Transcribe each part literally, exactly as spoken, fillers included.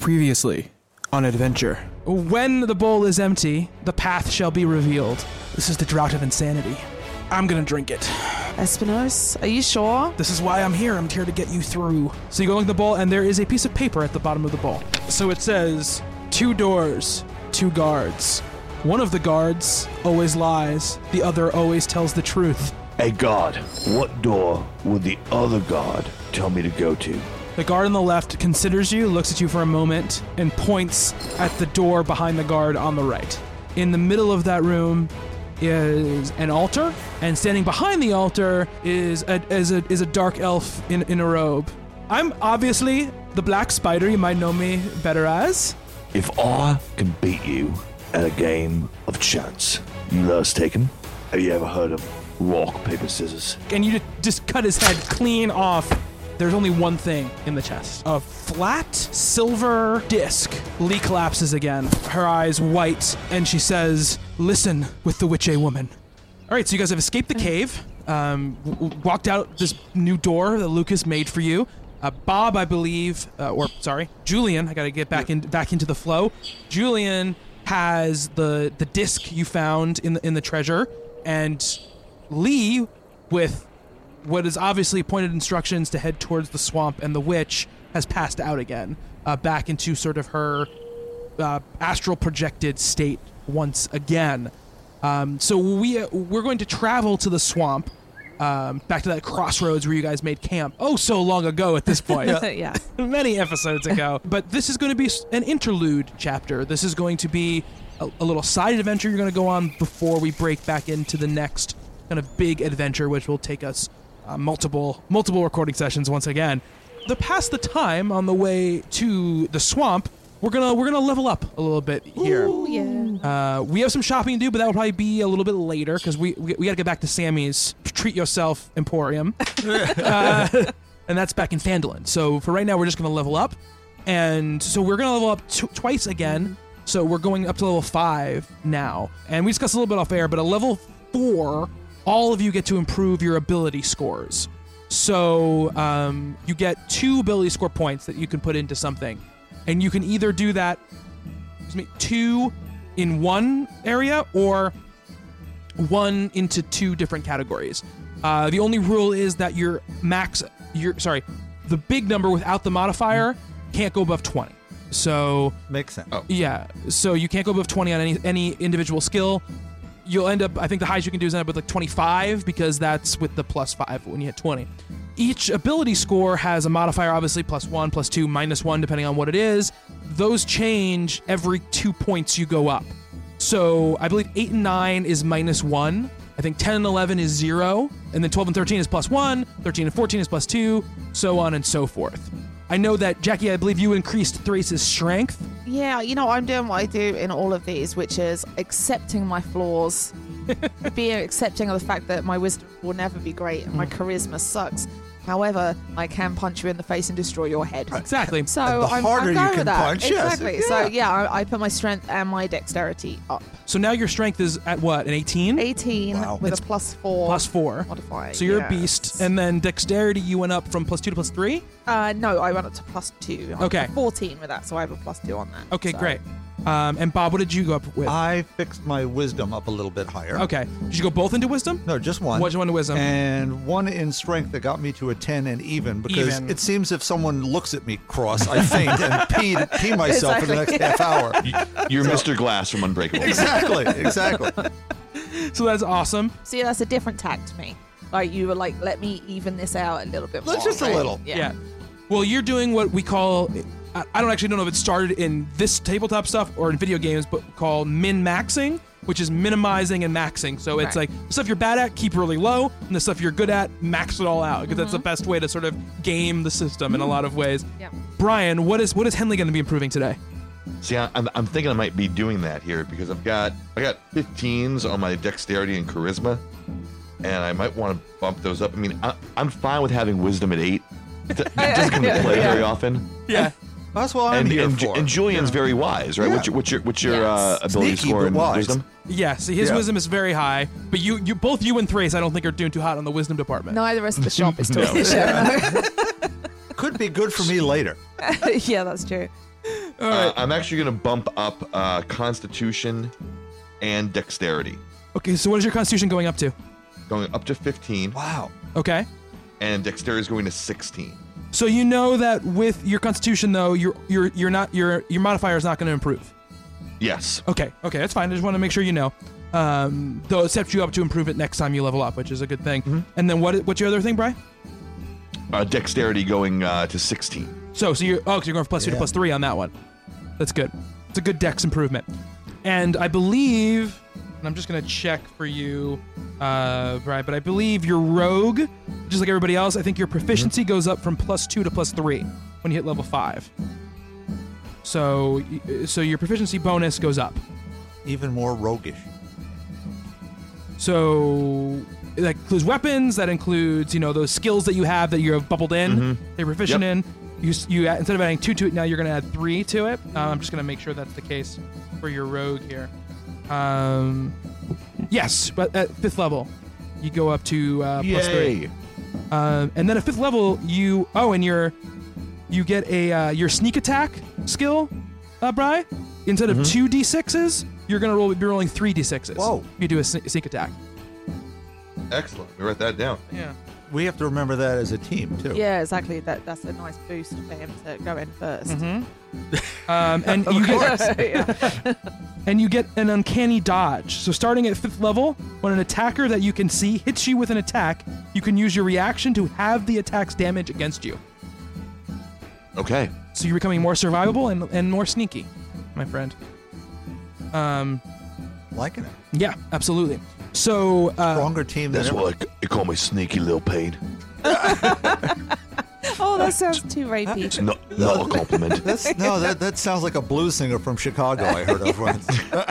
Previously on Adventure. When the bowl is empty, the path shall be revealed. This is the Drought of Insanity. I'm gonna drink it. Espinos, are you sure? This is why I'm here. I'm here to get you through. So you go look at the bowl, and there is a piece of paper at the bottom of the bowl. So it says, two doors, two guards. One of the guards always lies. The other always tells the truth. Hey guard, what door would the other guard tell me to go to? The guard on the left considers you, looks at you for a moment, and points at the door behind the guard on the right. In the middle of that room is an altar, and standing behind the altar is a, is a, is a dark elf in, in a robe. I'm obviously the Black Spider, you might know me better as. If I can beat you at a game of chance, you let us take him? Have you ever heard of rock, paper, scissors? And you just cut his head clean off. There's only one thing in the chest. A flat silver disc. Lee collapses again, her eyes white, and she says, listen with the witch-a woman. All right, so you guys have escaped the cave, um, w- w- walked out this new door that Lucas made for you. Uh, Bob, I believe, uh, or sorry, Julian, I gotta get back in back into the flow. Julian has the the disc you found in the, in the treasure, and Lee, with what is obviously pointed instructions to head towards the swamp, and the witch has passed out again, uh, back into sort of her uh, astral projected state once again. Um, so we uh, we're going to travel to the swamp, um, back to that crossroads where you guys made camp. Oh, so long ago at this point. Yeah. Many episodes ago. But this is going to be an interlude chapter. This is going to be a, a little side adventure you're going to go on before we break back into the next kind of big adventure, which will take us uh, multiple multiple recording sessions once again. To pass the time on the way to the swamp, we're gonna we're gonna level up a little bit here. Ooh, yeah. Uh, we have some shopping to do, but that will probably be a little bit later because we, we we gotta get back to Sammy's Treat Yourself Emporium, uh, and that's back in Phandalin. So for right now, we're just gonna level up, and so we're gonna level up t- twice again. So we're going up to level five now, and we discussed a little bit off air, but a level four, all of you get to improve your ability scores. So um, you get two ability score points that you can put into something. And you can either do that, excuse me, two in one area or one into two different categories. Uh, the only rule is that your max, your sorry, the big number without the modifier can't go above twenty. So makes sense. Oh. Yeah, so you can't go above twenty on any any individual skill. You'll end up, I think the highest you can do is end up with like twenty-five because that's with the plus five when you hit twenty. Each ability score has a modifier, obviously, plus one, plus two, minus one, depending on what it is. Those change every two points you go up. So I believe eight and nine is minus one. I think ten and eleven is zero. And then twelve and thirteen is plus one. thirteen and fourteen is plus two, so on and so forth. I know that, Jackie, I believe you increased Thrace's strength. Yeah, you know, I'm doing what I do in all of these, which is accepting my flaws, being accepting of the fact that my wisdom will never be great and my charisma sucks. However, I can punch you in the face and destroy your head. Exactly. So the I'm, harder I'm going you can with that. punch, yes. Exactly. Yeah. So yeah, I, I put my strength and my dexterity up. So now your strength is at what, an eighteen? eighteen Wow. with It's a plus four. Plus four. Modifier. So you're yes. a beast. And then dexterity, you went up from plus two to plus three? Uh, no, I went up to plus two. I'm Okay. fourteen with that, so I have a plus two on that. Okay, so. great. Um, and Bob, what did you go up with? I fixed my wisdom up a little bit higher. Okay. Did you go both into wisdom? No, just one. What'd you want to wisdom? And one in strength that got me to a ten and even because Even. it seems if someone looks at me cross, I faint and pee, pee myself for the next half hour. You're Mister Glass from Unbreakable. Exactly, exactly. So that's awesome. See, that's a different tack to me. Like, you were like, let me even this out a little bit more. Just a right? little. Yeah. Yeah. Well, you're doing what we call, I I don't actually know if it started in this tabletop stuff or in video games, but called min-maxing, which is minimizing and maxing. So it's Right. like the stuff you're bad at, keep really low, and the stuff you're good at, max it all out, because that's the best way to sort of game the system in a lot of ways. Yeah. Brian, what is what is Henley going to be improving today? See, I- I'm, I'm thinking I might be doing that here because I've got I got fifteens on my dexterity and charisma, and I might want to bump those up. I mean, I, I'm fine with having wisdom at eight. It it doesn't come into play very often. Yeah. That's what I'm And, here and, for. and Julian's very wise, right? Yeah. What's your what's your, what's your Yes. uh, ability Sneaky, score but and wise. wisdom? Yeah, see, his Yeah. wisdom is very high, but you, you both you and Thrace, I don't think are doing too hot on the wisdom department. No, the rest of the shop is talking No. shit. Could be good for me later. Yeah, that's true. All right. Uh, I'm actually going to bump up uh, Constitution and Dexterity, Okay, so what is your constitution going up to? going up to fifteen, Wow. Okay. and Dexterity is going to sixteen. So you know that with your constitution though, you're you're you're not your your modifier is not going to improve. Yes. Okay, okay, that's fine. I just want to make sure you know. Um, though it sets you up to improve it next time you level up, which is a good thing. Mm-hmm. And then what? What's your other thing, Bri? Uh, dexterity going uh, to sixteen. So, so you're oh, so you're going from plus two to Yeah. plus three on that one. That's good. It's a good dex improvement. And I believe, and I'm just gonna check for you, uh, Bri, but I believe your rogue, just like everybody else, I think your proficiency Mm-hmm. goes up from plus two to plus three when you hit level five. So, y- so your proficiency bonus goes up. Even more roguish. So that includes weapons. That includes, you know, those skills that you have that you have bubbled in. Mhm. They're proficient Yep. in. You, s- you add- instead of adding two to it, now you're going to add three to it. Uh, I'm just going to make sure that's the case for your rogue here. Um, yes, but at fifth level, you go up to uh, plus three. Yay. Um, and then at fifth level, you oh, and your you get a uh, your sneak attack skill, uh, Bri. Instead of two d sixes, you're gonna roll be rolling three d sixes. Whoa. If you do a sne- sneak attack. Excellent. We write that down. Yeah. We have to remember that as a team, too. Yeah, exactly. That that's a nice boost for him to go in 1st Um, and you get Yeah. and you get an uncanny dodge. So starting at fifth level, when an attacker that you can see hits you with an attack, you can use your reaction to have the attack's damage against you. Okay. So you're becoming more survivable and, and more sneaky, my friend. Um, Liking it. yeah, absolutely. So uh, Stronger team than That's ever. why I c- they call me Sneaky Lil Payne. Oh, that sounds too rapey. It's not, not a compliment. That's, no, that, that sounds like a blues singer from Chicago I heard of once.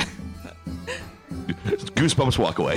Goosebumps walk away.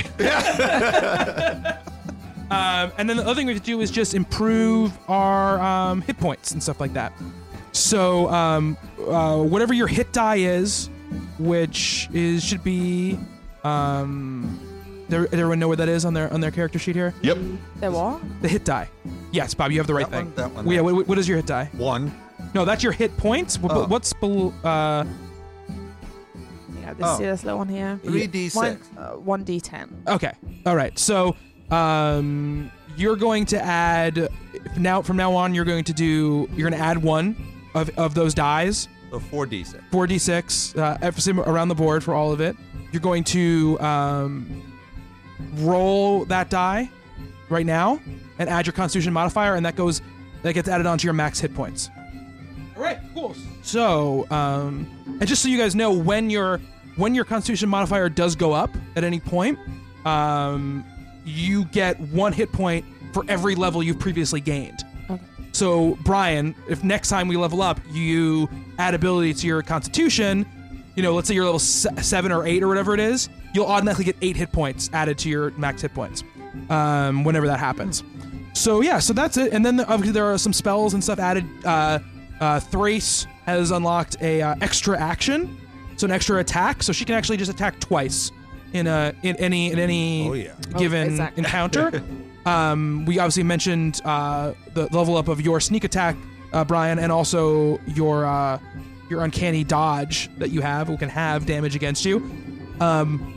Um, and then the other thing we have to do is just improve our um, hit points and stuff like that. So um, uh, whatever your hit die is, which is should be, um, does everyone know what that is on their on their character sheet here? Yep. There what? The hit die. Yes, Bob, you have the right That thing. one, that one, Well, yeah, that what, what is your hit die? One. No, that's your hit points. What- Oh. What's below? Uh, Yeah, this, Oh. this little one here. three d six. One, uh, one d ten. Okay. All right. So um, you're going to add now from now on. You're going to do. You're going to add one of, of those dies, So four d six. four d six, uh, every- around the board for all of it. You're going to um, roll that die right now and add your Constitution modifier, and that goes that gets added onto your max hit points. All right. Cool. So um, and just so you guys know, when your when your Constitution modifier does go up at any point, um, you get one hit point for every level you've previously gained. Okay. So, Brian, if next time we level up, you add ability to your Constitution, you know, let's say you're level se- seven or eight or whatever it is, you'll automatically get eight hit points added to your max hit points um, whenever that happens. So, yeah, so that's it. And then the, obviously there are some spells and stuff added. Uh, uh, Thrace has unlocked a uh, extra action, so an extra attack, so she can actually just attack twice in a in any in any Oh, yeah. given Oh, exactly. encounter. um, we obviously mentioned uh, the level up of your sneak attack, uh, Brian, and also your uh, your uncanny dodge that you have, who can have damage against you. Um,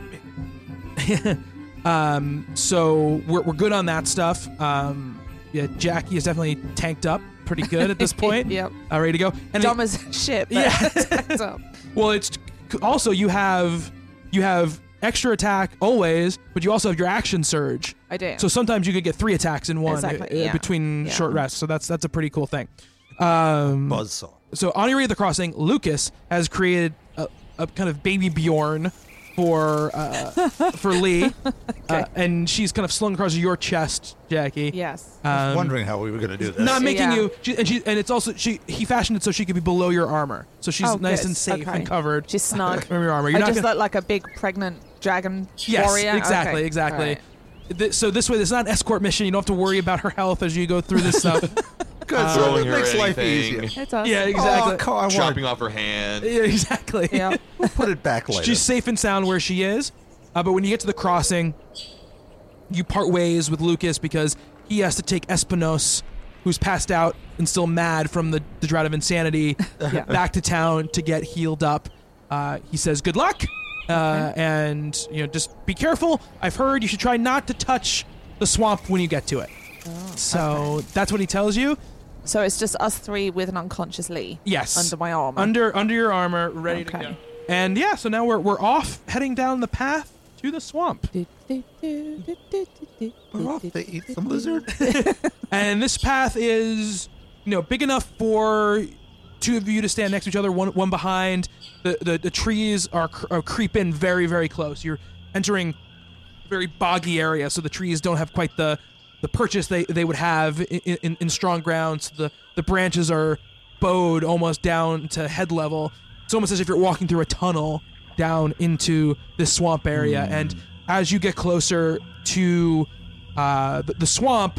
um, so we're we're good on that stuff. Um, yeah, Jackie is definitely tanked up pretty good at this point. Yep. Uh, ready to go. And Dumb it- as shit. But Yeah. tacked up. well, it's also you have you have extra attack always, but you also have your action surge. I do. So sometimes you could get three attacks in one Exactly, uh, yeah. between Yeah. short rests. So that's that's a pretty cool thing. Um, Buzzsaw. so on Area of the Crossing, Lucas has created a, a kind of baby Bjorn for uh, for Lee, uh, and she's kind of slung across your chest, Jackie. Yes. I was Um, wondering how we were going to do this. not making Yeah. you, she, and she, and it's also she. He fashioned it so she could be below your armor, so she's Oh, nice good. and safe Okay. and covered She's snug. from your armor. You're I not just gonna, look like a big pregnant dragon yes, warrior. exactly, Okay. exactly. All right. Th- So this way, it's not an escort mission. You don't have to worry about her health as you go through this stuff. Good, Uh, so Throwing it her makes life anything. easier. It does. yeah, exactly. Oh, come on, I Chopping want off her hand. Yeah, exactly. Yeah. to put it back later. She's safe and sound where she is. Uh, but when you get to the crossing, you part ways with Lucas because he has to take Espinos who's passed out and still mad from the, the drought of insanity, Yeah. back to town to get healed up. Uh, he says, "Good luck, uh, and you know, just be careful. I've heard you should try not to touch the swamp when you get to it." So okay. that's what he tells you. So it's just us three with an unconscious Lee. Yes, Under my armor. under under your armor, ready to Okay. go. And yeah, so now we're we're off, heading down the path to the swamp. Do, do, do, do, do, do, do, We're off do, to do, eat do, some do. lizard. And this path is, you know, big enough for two of you to stand next to each other, one one behind. The the, the trees are, cr- are creep in very very close. You're entering a very boggy area, so the trees don't have quite the the purchase they, they would have in, in, in strong ground. So the the branches are bowed almost down to head level. It's almost as if you're walking through a tunnel down into this swamp area. Mm. And as you get closer to uh, the, the swamp,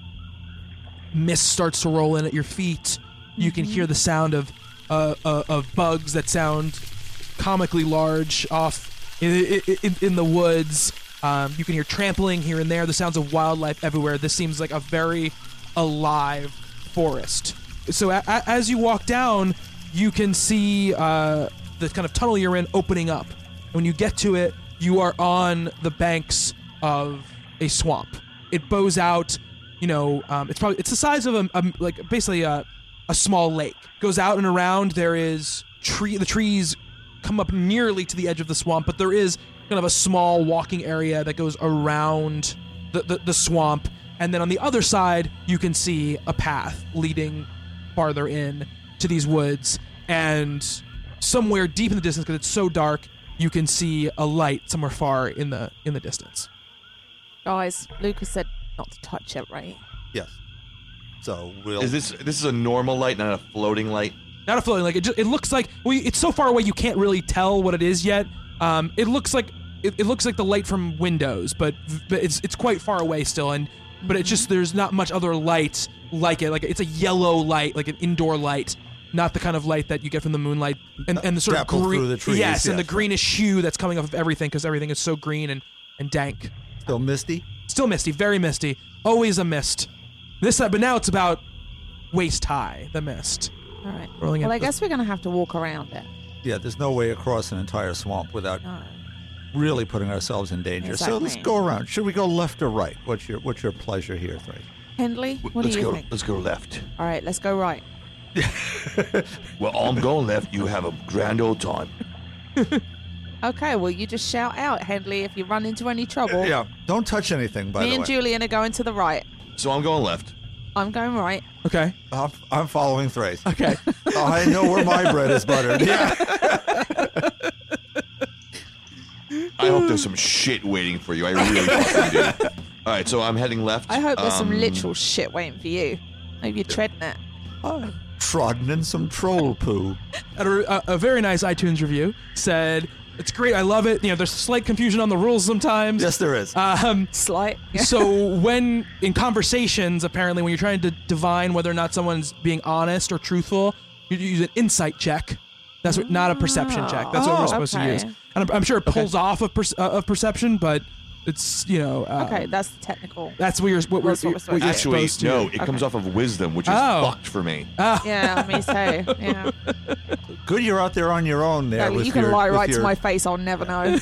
mist starts to roll in at your feet. You can hear the sound of uh, uh, of bugs that sound comically large off in, in, in the woods. Um, you can hear trampling here and there. The sounds of wildlife everywhere. This seems like a very alive forest. So a- a- as you walk down, you can see uh, the kind of tunnel you're in opening up. And when you get to it, you are on the banks of a swamp. It bows out. You know, um, it's probably it's the size of a, a like basically a, a small lake. Goes out and around. There is tree. The trees come up nearly to the edge of the swamp, but there is kind of a small walking area that goes around the, the, the swamp. And then on the other side, you can see a path leading farther in to these woods. And somewhere deep in the distance, because it's so dark, you can see a light somewhere far in the in the distance. Guys, Lucas said not to touch it, right? Yes. So we'll. Is this this is a normal light, not a floating light? Not a floating, like it. Just, it looks like well, it's so far away you can't really tell what it is yet. Um, it looks like it, it looks like the light from Windows, but, but it's it's quite far away still, and but it's just there's not much other light like it. Like it's a yellow light, like an indoor light, not the kind of light that you get from the moonlight, and and the sort of Dappled green, through the trees, yes, and the yes. greenish hue that's coming off of everything because everything is so green and and dank. Still misty. Still misty, very misty, always a mist. This time, but now it's about waist high. The mist. All right. Rolling Well, in- I guess we're going to have to walk around it. Yeah, there's no way across an entire swamp without No. really putting ourselves in danger. So let's Exactly. go around. Should we go left or right? What's your What's your pleasure here, Three? Hendley, what let's do you go. think? Let's go left. All right, let's go right. Well, I'm going left. You have a grand old time. Okay, well, you just shout out, Hendley, if you run into any trouble. Yeah. Don't touch anything, by Me the and way. Julian are going to the right. So I'm going left. I'm going right. Okay. I'm, I'm following Thrace. Okay. Oh, I know where my bread is buttered. Yeah. I hope there's some shit waiting for you. I really fucking do. All right, so I'm heading left. I hope there's some Um, literal shit waiting for you. Maybe you're treading it. I've trodden in some troll poo. a, a, a very nice iTunes review said, "It's great, I love it. You know, there's slight confusion on the rules sometimes." Yes, there is. Um, Slight. so when in conversations, apparently, when you're trying to divine whether or not someone's being honest or truthful, you use an insight check. That's what, not a perception check. That's what Oh, we're supposed okay. to use. And I'm, I'm sure it pulls off of, perce- uh, of perception, but it's you know. Uh, Okay, that's the technical. That's what you're what, we're, That's what we're what supposed you're to Actually, supposed to. no, it comes Okay. off of wisdom, which is Oh. fucked for me. Yeah, me too. Yeah. Good you're out there on your own there. No, with you can your, lie with right your, to my face. I'll never know.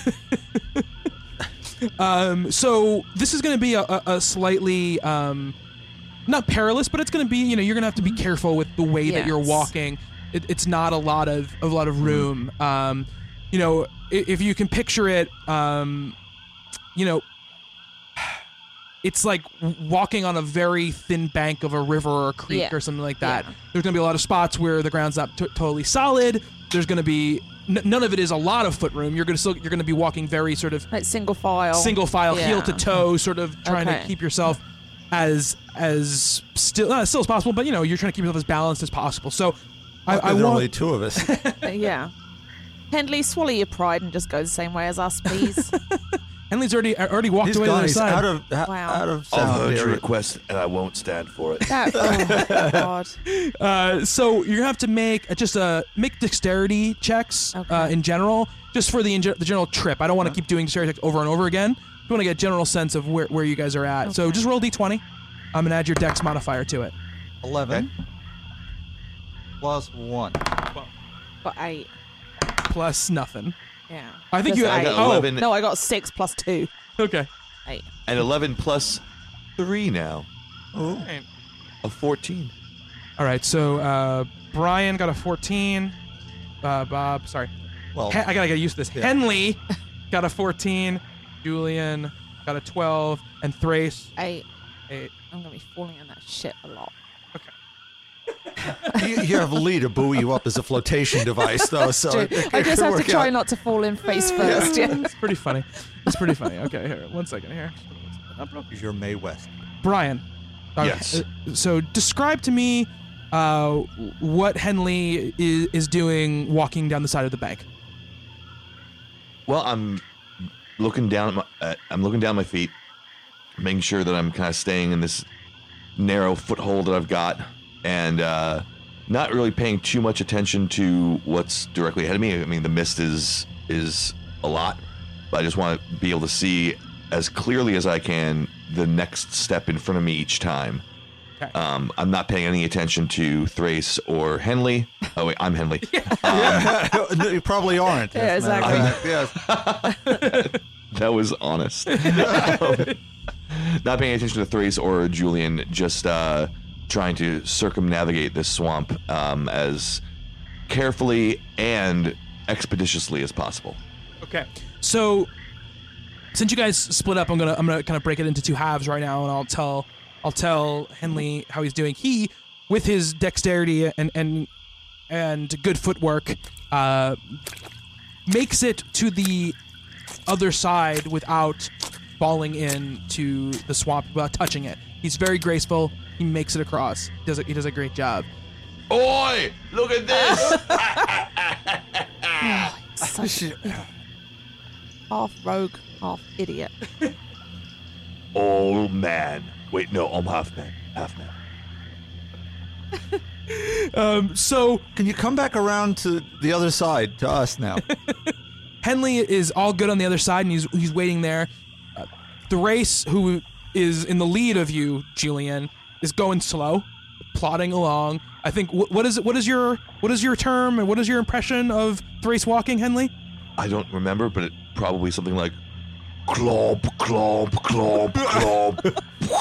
Um, so this is going to be a, a, a slightly um, not perilous, but it's going to be you know you're going to have to be careful with the way that you're Yes. walking. It, it's not a lot of a lot of room. Um, you know, if, if you can picture it, um, you know, it's like walking on a very thin bank of a river or a creek Yeah. or something like that. Yeah. There's going to be a lot of spots where the ground's not t- totally solid. There's going to be n- none of it is a lot of foot room. You're going to still you're going to be walking very sort of Like single file. single file, Yeah. heel to toe, sort of trying Okay. to keep yourself as as still not as still as possible, but you know you're trying to keep yourself as balanced as possible. So I, I there are only want two of us. Uh, Yeah. Hendley, swallow your pride and just go the same way as us, please. Henley's already already walked He's away to the gone. other He's side. out of ha- Wow. out of I've sound heard your area. request, and I won't stand for it. That, oh, God. Uh, so you're gonna have to make uh, just uh, make dexterity checks Okay. uh, in general, just for the in- the general trip. I don't want to keep doing dexterity checks over and over again. I want to get a general sense of where, where you guys are at. So Okay. just roll d twenty. I'm gonna add your dex modifier to it. eleven. Plus one. Got eight. Plus nothing. Yeah. I think Plus you. I got oh, eleven No, I got six plus two. okay. Eight. and eleven plus three now. Oh. A fourteen. All right. So uh, Brian got a fourteen. Uh, Bob, sorry. Well, Hen- I gotta get used to this. Yeah. Henley got a fourteen. Julian got a twelve, and Thrace Eight. eight. I'm gonna be falling in that shit a lot. you, you have Lee to buoy you up as a flotation device, though. So Dude, it, it I just could have to work try out. not to fall in face first. Yeah. It's pretty funny. It's pretty funny. Okay, here, one second here. You're Mae West. Brian. Okay, Yes. uh, So describe to me uh, what Henley is, is doing walking down the side of the bank. Well, I'm looking down at my. Uh, I'm looking down my feet, making sure that I'm kind of staying in this narrow foothold that I've got, and uh, not really paying too much attention to what's directly ahead of me. I mean, the mist is is a lot, but I just want to be able to see as clearly as I can the next step in front of me each time. Okay. Um, I'm not paying any attention to Thrace or Henley. Oh wait, I'm Henley. Yeah, no, you probably aren't. Yeah, as a matter of exactly. fact. Yes. That was honest. Um, not paying attention to Thrace or Julian, just uh, trying to circumnavigate this swamp um, as carefully and expeditiously as possible. Okay. So since you guys split up, I'm gonna I'm gonna kind of break it into two halves right now, and I'll tell I'll tell Henley how he's doing. He, with his dexterity and and and good footwork, uh, makes it to the other side without falling into the swamp, without touching it. He's very graceful. He makes it across. He does a, he does a great job. Oi! Look at this! Such half rogue, half idiot. Old man. Wait, no, I'm half man. Half man. Um, so Can you come back around to the other side, to us now? Henley is all good on the other side, and he's he's waiting there. Uh, Thrace, who is in the lead of you, Julian, is going slow, plodding along. I think wh- what is what is your what is your term and what is your impression of Thrace walking, Henley? I don't remember, but it probably something like Clomp, clomp, clomp, clomp.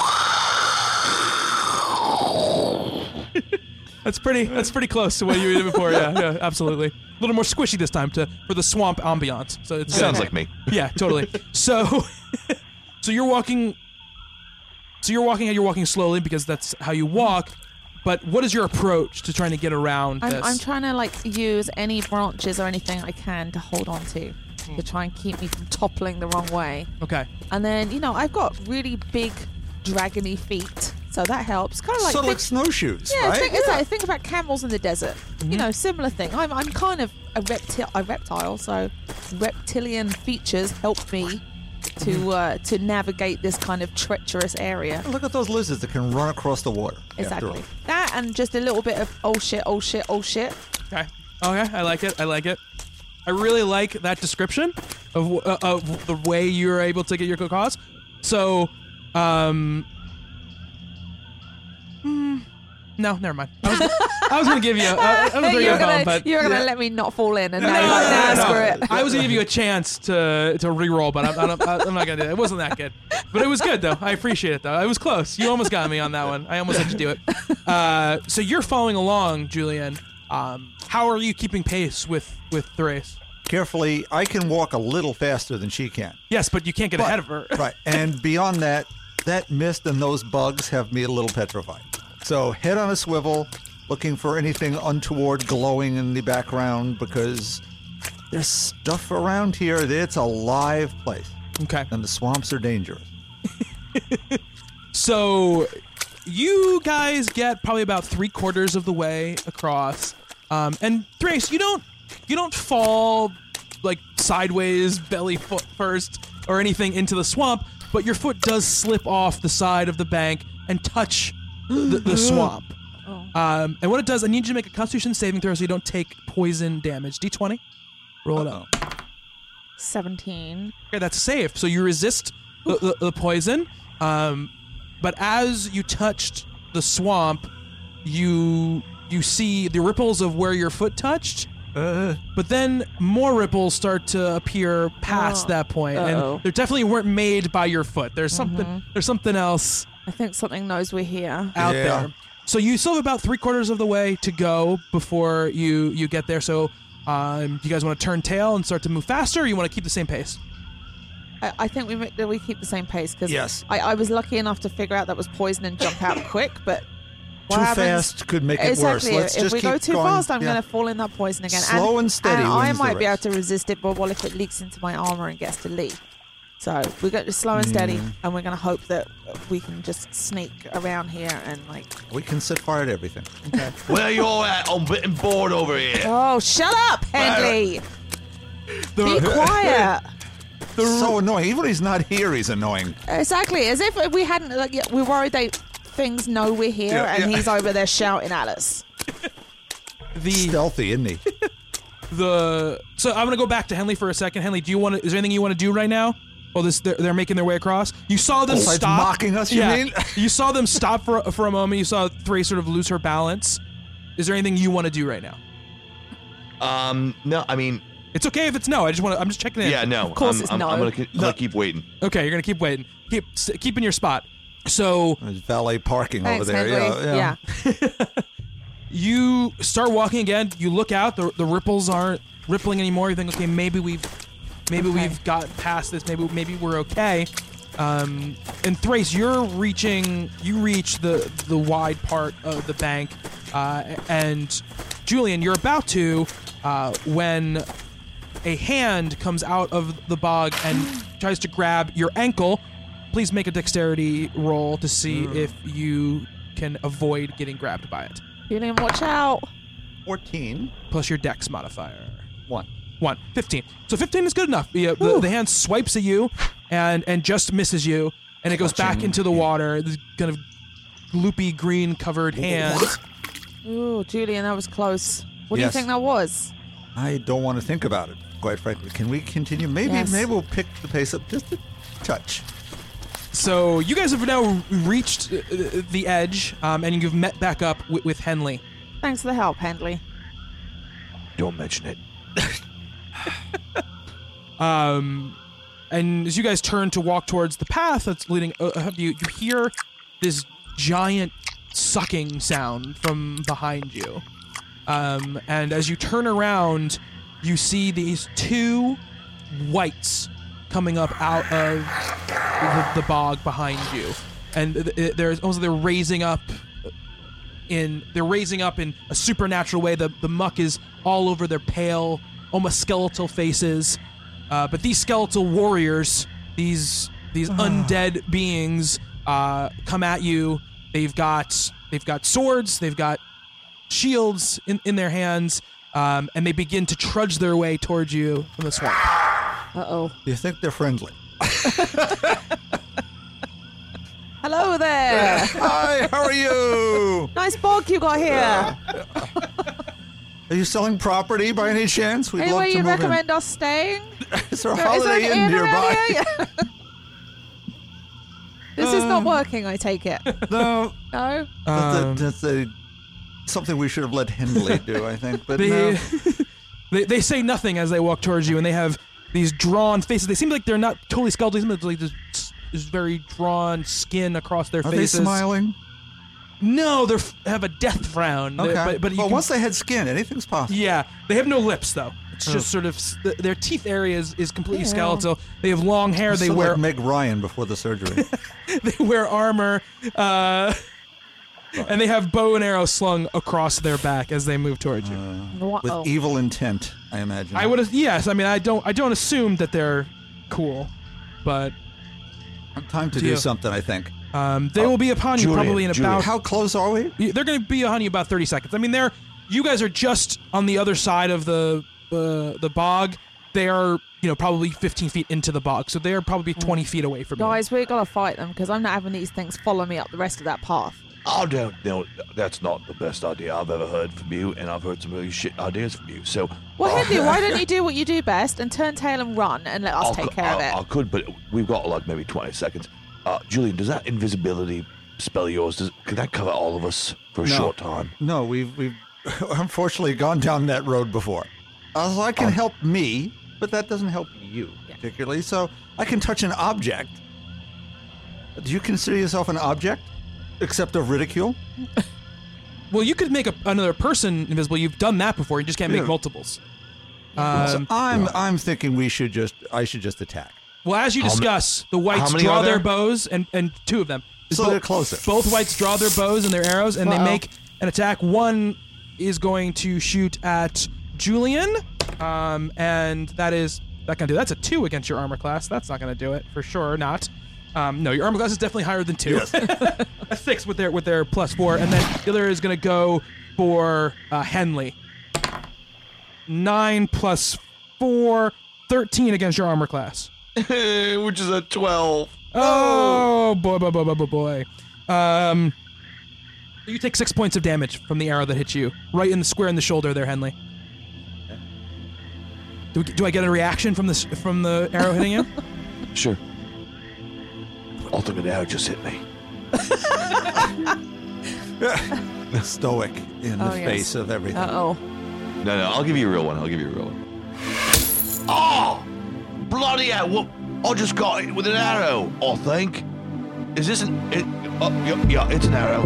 That's pretty that's pretty close to what you did before. Yeah, yeah, absolutely. A little more squishy this time to for the swamp ambiance. So it sounds like me. Yeah, totally. So, so you're walking. So you're walking and you're walking slowly because that's how you walk. But what is your approach to trying to get around I'm, this? I'm trying to like use any branches or anything I can to hold on to to try and keep me from toppling the wrong way. Okay. And then you know I've got really big, dragony feet, so that helps. Kind of like sort of think, like snowshoes, yeah, right? think, exactly. Think about camels in the desert. You know, similar thing. I'm I'm kind of a reptile, a reptile, so reptilian features help me to uh, to navigate this kind of treacherous area. Look at those lizards that can run across the water. after Exactly. all. That and just a little bit of oh shit, oh shit, oh shit. Okay. Okay. I like it. I like it. I really like that description of uh, of the way you're able to get your cause. So, um, hmm, no, never mind. I was, I was gonna give you. A, I was gonna throw you you were a bone, gonna, but you were gonna yeah. let me not fall in, and No, now you're like, no, nah, no, screw no. it. I was gonna give you a chance to to re-roll, but I'm, I'm, I'm not gonna do it. It wasn't that good, but it was good though. I appreciate it though. It was close. You almost got me on that one. I almost let you do it. Uh, so you're following along, Julian. Um, how are you keeping pace with with Thrace? Carefully, I can walk a little faster than she can. Yes, but you can't get But- ahead of her. Right. And beyond that, that mist and those bugs have me a little petrified. So head on a swivel, looking for anything untoward glowing in the background because there's stuff around here. It's a live place. Okay. And the swamps are dangerous. So you guys get probably about three quarters of the way across, um, and Thrace, you don't you don't fall like sideways, belly foot first, or anything into the swamp, but your foot does slip off the side of the bank and touch the, the swamp. Um, and what it does, I need you to make a Constitution saving throw so you don't take poison damage. D twenty, roll it up. Seventeen. Okay, that's safe. So you resist the, the, the poison, um, but as you touched the swamp, you you see the ripples of where your foot touched. Uh, But then more ripples start to appear past Oh. that point, Uh-oh. and they definitely weren't made by your foot. There's something. Mm-hmm. There's something else I think something knows we're here. out Yeah. there. So you still have about three quarters of the way to go before you you get there. So, um, do you guys want to turn tail and start to move faster, or you want to keep the same pace? I, I think we make- that we keep the same pace because Yes. I, I was lucky enough to figure out that was poison and jump out quick, but what too happens- fast could make it Exactly. worse. Let's if just we keep go too going. fast, I'm Yeah. going to fall in that poison again. Slow and steady And I wins the might be able race. to resist it, but what if it leaks into my armor and gets to leak? So we go slow and steady, Mm. and we're going to hope that we can just sneak around here and like. We can set fire to everything. Where you all at? I'm getting bored over here. Oh, shut up, Henley! Be quiet. So annoying. Even when he's not here, he's annoying. Exactly, as if we hadn't. Like, yeah, we're worried they things know we're here, Yeah, and yeah. he's over there shouting at us. The Stealthy, isn't he? the so I'm gonna go back to Henley for a second. Henley, do you want to? Is there anything you want to do right now? Oh, this they're, they're making their way across. You saw them Besides stop. mocking us, you yeah. mean? You saw them stop for for a moment. You saw Threy sort of lose her balance. Is there anything you want to do right now? Um, no, I mean, It's okay if it's no. I just want to. I'm just checking in. yeah, no. Of course I'm, it's I'm, no. I'm gonna, ke- I'm gonna keep waiting. Okay, you're gonna keep waiting. Keep s- keep in your spot. So There's valet parking Thanks, over there. Henley. Yeah, yeah. you start walking again. You look out. The the ripples aren't rippling anymore. You think, okay, maybe we've maybe Okay. we've got past this. Maybe maybe we're okay. Um, and Thrace, you're reaching. You reach the the wide part of the bank, uh, and Julian, you're about to uh, when a hand comes out of the bog and tries to grab your ankle. Please make a dexterity roll to see if you can avoid getting grabbed by it. Julian, watch out! fourteen. Plus your dex modifier. One. One. fifteen. So fifteen is good enough. Yeah, the, the hand swipes at you and and just misses you, and it goes back Clutching. into the water. This kind of gloopy green covered hand. Ooh, Julian, that was close. What do you Yes. think that was? I don't want to think about it, quite frankly. Can we continue? Maybe Yes. maybe we'll pick the pace up just a touch. So you guys have now reached uh, the edge, um, and you've met back up with, with Henley. Thanks for the help, Henley. Don't mention it. Um, and as you guys turn to walk towards the path that's leading uh, ahead of you, you hear this giant sucking sound from behind you. Um, and as you turn around, you see these two whites coming up out of the, the bog behind you, and th- th- there's also they're raising up in they're raising up in a supernatural way. The the muck is all over their pale, almost skeletal faces. Uh, but these skeletal warriors, these these undead beings, uh, come at you. They've got they've got swords. They've got shields in, in their hands, um, and they begin to trudge their way towards you from the swamp. Uh oh. Do you think they're friendly? Hello there. Hi, how are you? Nice bog you got here. Are you selling property by any chance? We'd Anywhere love to you move recommend us staying? in. Is there a Is there holiday an inn inn around nearby? here? This is not working, I take it. No, No? that's, Um, a, that's a something we should have let Henley do, I think. But They, no. they they say nothing as they walk towards you, and they have these drawn faces. They seem like they're not totally skeletal. They seem like this, this very drawn skin across their Are they faces. smiling? No, they have a death frown. Okay. But, but you well, can- once they had skin, anything's possible. yeah, they have no lips though. It's Oh. just sort of s- th- their teeth area is, is completely Ew. skeletal. They have long hair. They Sort of wear like Meg Ryan before the surgery. they wear armor, uh, and they have bow and arrow slung across their back as they move towards you. What? With oh. evil intent, I imagine. I would yes. I mean, I don't I don't assume that they're cool, but Time to Do you- do something, I think. um, they will be upon you Julian, probably in Julian. about. How close are we? They're going to be on you about thirty seconds. I mean, they're you guys are just on the other side of the uh, the bog. They are you know probably fifteen feet into the bog, so they are probably twenty feet away from you. Guys, we gotta fight them because I'm not having these things follow me up the rest of that path. I don't know. That's not the best idea I've ever heard from you, and I've heard some really shit ideas from you. So, Well, uh, Henry, why don't you do what you do best and turn tail and run and let us I'll take co- care of I, I it? could, but we've got like maybe twenty seconds. Uh, Julian, does that invisibility spell of yours, does, can that cover all of us for a No. short time? No, we've we've unfortunately gone down that road before. Uh, so I can Um, help me, but that doesn't help you Yeah. particularly. So I can touch an object. Do you consider yourself an object, except of ridicule? Well, you could make a, another person invisible. You've done that before. You just can't Yeah. make multiples. So Um, I'm I'm thinking we should just I should just attack. well, as you How ma- discuss, the whites how many draw are their there? bows, and, and two of them. So Bo- they're closer. Both whites draw their bows and their arrows, and Uh-oh. they make an attack. One is going to shoot at Julian, um, and that is that can do. That's a two against your armor class. That's not going to do it for sure. Not. Um, no, your armor class is definitely higher than two. A six with their with their plus four, and then the other is going to go for uh, Henley. Nine plus four, thirteen against your armor class. Which is a twelve. Oh boy, boy, boy, boy, boy, boy. Um, you take six points of damage from the arrow that hits you, right in the square in the shoulder there, Henley. Do, we, do I get a reaction from this from the arrow hitting you? Sure. Ultimate arrow just hit me. Stoic in the Oh, yes. face of everything. Uh-oh. No, no, I'll give you a real one. I'll give you a real one. Oh! Bloody hell! What? I just got it with an arrow, I think. Is this an... It, oh, yeah, yeah, it's an arrow.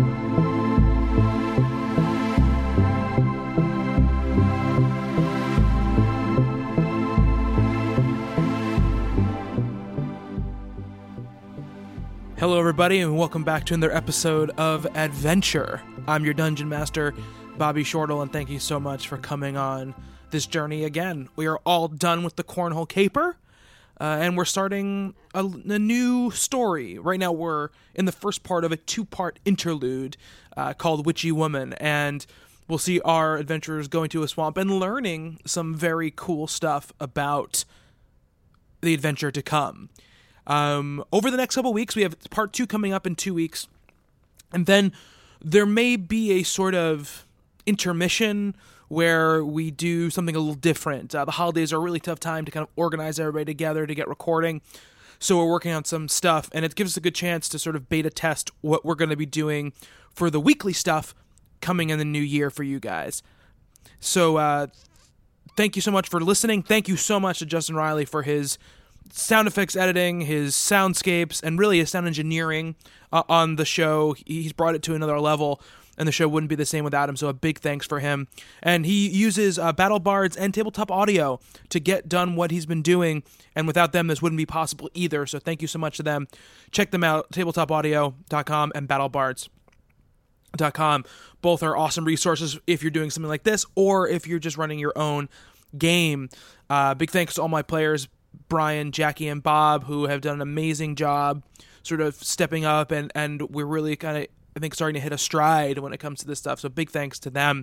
Hello, everybody, and welcome back to another episode of Adventure. I'm your Dungeon Master, Bobby Shortle, and thank you so much for coming on this journey again. We are all done with the Cornhole Caper, uh, and we're starting a, a new story. Right now, we're in the first part of a two-part interlude uh, called Witchy Woman, and we'll see our adventurers going to a swamp and learning some very cool stuff about the adventure to come. Um, over the next couple weeks, we have part two coming up in two weeks. And then there may be a sort of intermission where we do something a little different. Uh, the holidays are a really tough time to kind of organize everybody together to get recording. So we're working on some stuff, and it gives us a good chance to sort of beta test what we're going to be doing for the weekly stuff coming in the new year for you guys. So, uh, thank you so much for listening. Thank you so much to Justin Riley for his sound effects editing, his soundscapes, and really his sound engineering uh, on the show. He's brought it to another level, and the show wouldn't be the same without him, so a big thanks for him. And he uses uh, Battle Bards and Tabletop Audio to get done what he's been doing, and without them, this wouldn't be possible either, so thank you so much to them. Check them out, tabletop audio dot com and battle bards dot com. Both are awesome resources if you're doing something like this, or if you're just running your own game. Uh, big thanks to all my players, Brian, Jackie, and Bob, who have done an amazing job sort of stepping up, and, and we're really kind of, I think, starting to hit a stride when it comes to this stuff, so big thanks to them.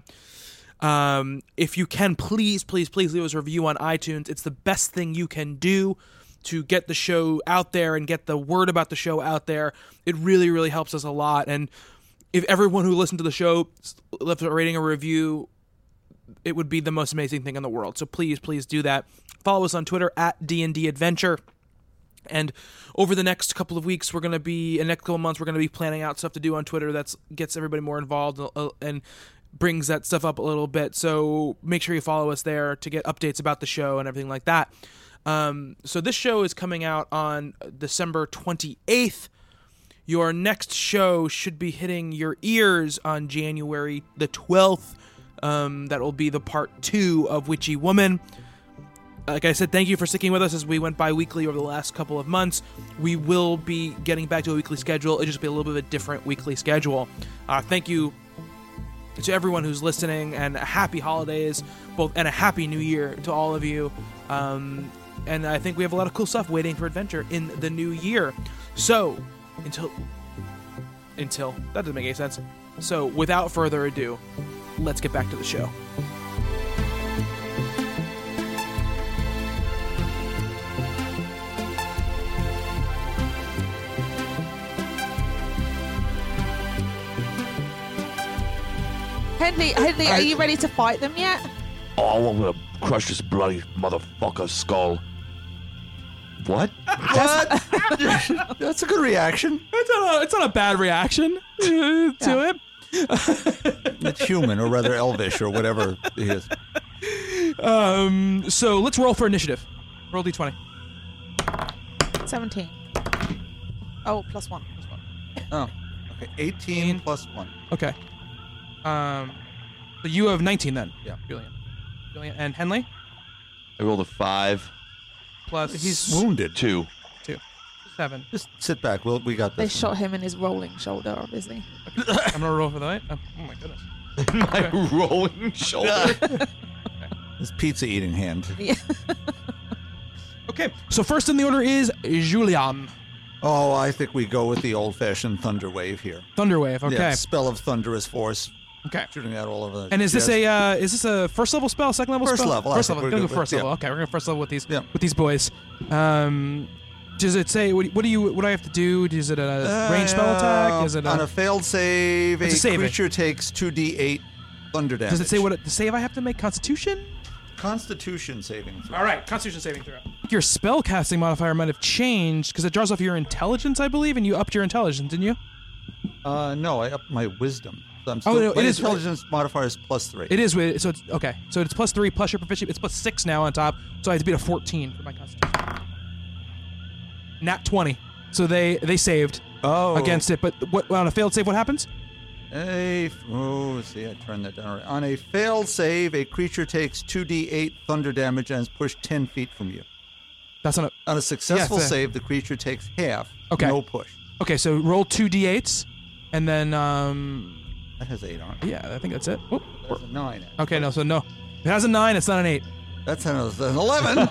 Um, if you can, please, please, please leave us a review on iTunes. It's the best thing you can do to get the show out there and get the word about the show out there. It really, really helps us a lot, and if everyone who listened to the show left a rating or review, it would be the most amazing thing in the world. So please, please do that. Follow us on Twitter at D and D Adventure. And over the next couple of weeks, we're going to be, in the next couple of months, we're going to be planning out stuff to do on Twitter that gets everybody more involved uh, and brings that stuff up a little bit. So make sure you follow us there to get updates about the show and everything like that. Um, so this show is coming out on December twenty-eighth. Your next show should be hitting your ears on January the twelfth. Um, that will be the part two of Witchy Woman. Like I said, thank you for sticking with us as we went bi-weekly over the last couple of months. We will be getting back to a weekly schedule. It'll just be a little bit of a different weekly schedule. Uh, thank you to everyone who's listening, and happy holidays, both, and a happy new year to all of you. Um, and I think we have a lot of cool stuff waiting for adventure in the new year. So, until... Until... That doesn't make any sense. So, without further ado, let's get back to the show. Henley, Henley, are you ready to fight them yet? Oh, I'm gonna crush this bloody motherfucker's skull. What? What? That's a good reaction. It's not a, it's not a bad reaction uh, to Yeah. it. It's human, or rather elvish, or whatever it is. Um, so let's roll for initiative. Roll d twenty. seventeen. Oh, plus one. Plus one. Oh, okay. eighteen plus one. Okay. Um, so you have nineteen then. Yeah. Julian. Julian and Henley I rolled a five, plus He's wounded. two. two, seven. Just sit back. We'll, we got They this. shot him in his rolling shoulder, obviously. I'm gonna roll for the light. Oh, oh my goodness. My rolling shoulder. His pizza eating hand. Yeah. Okay. So first in the order is Julian. Oh, I think we go with the old-fashioned thunder wave here. Thunderwave. Okay. Yeah, spell of thunderous force, Okay. shooting out all over the. And is this chest. a uh, is this a first level spell, second level First spell? level, I First think level. we're We're gonna good go with- first level. yeah. Okay, we're gonna first level with these Yeah. with these boys. Um, does it say what, what do you what do I have to do? Is it a range spell attack? Is it Uh, on a, a failed save? It's A a save. creature takes two d eight thunder damage. does it say what it, the save I have to make? Constitution. Constitution saving throw. All right, Constitution saving throw. Your spell casting modifier might have changed because it draws off your intelligence, I believe, and you upped your intelligence, didn't you? Uh, no, I upped my wisdom. So I'm Oh, still, no, my it is- intelligence modifier is plus three. It is with so it's okay. So it's plus three plus your proficiency. It's plus six now on top. So I have to beat a fourteen for my Constitution. Nat twenty. So they they saved oh. against it. But what on a failed save, what happens? A, oh, see, I turned that down. On a failed save, a creature takes two d eight thunder damage and is pushed ten feet from you. That's on a On a successful Yes, uh, save, the creature takes half. Okay. No push. okay. So roll two d eights, and then um That has eight on it. yeah, I think that's it. Whoop. That's a nine. Okay, no, so no, it has a nine. It's not an eight. That's an, an eleven.